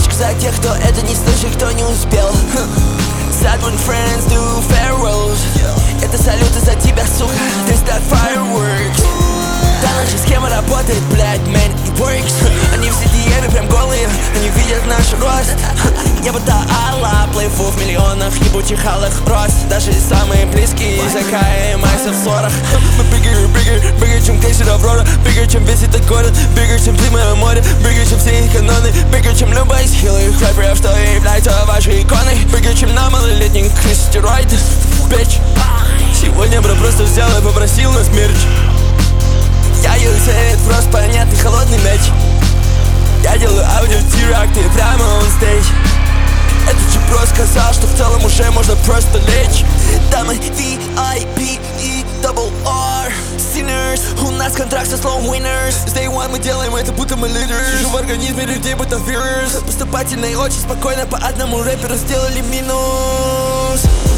Табличка за тех, кто это не слышит, кто не успел. Sad when friends do farewells. Это салюты за тебя, сука. This that fireworks. Да, наша схема работает, блядь, man, it works. Они все DM прям голые, они видят наш рост. Небо до Алла, плыву в миллионах ебучих алых роз. Даже самые близкие закаемаются в ссорах. Мы bigger, чем крейсер Аврора. Bigger, чем весь этот город. Bigger, чем дымое море. Bigger, чем все их каноны. Bigger, чем любая сила их рэперов, что является вашей иконой. Bigger, чем на малолетних стероидах, bitch. Сегодня бро просто взял и попросил нас мерч. Я юзает просто понятный холодный мяч. Я делаю аудио-теракты прямо on stage. Этот же просто сказал, что в целом уже можно просто лечь. Дамы VIP и double R Sinners, у нас контракт со словом winners. С day one мы делаем это, будто мы leaders. Сижу в организме людей, будто fears. Поступательно и очень спокойно по одному рэперу сделали минус.